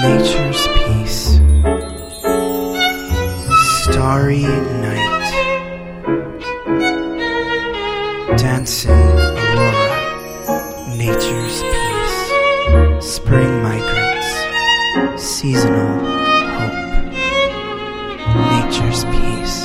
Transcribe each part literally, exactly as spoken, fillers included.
nature's peace. Starry night, dancing aurora, nature's peace. Spring migrants, seasonal hope, nature's peace.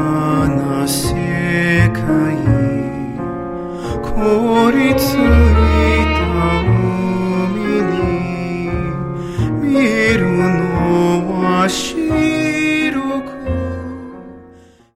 Shizuka na sekai, 孤立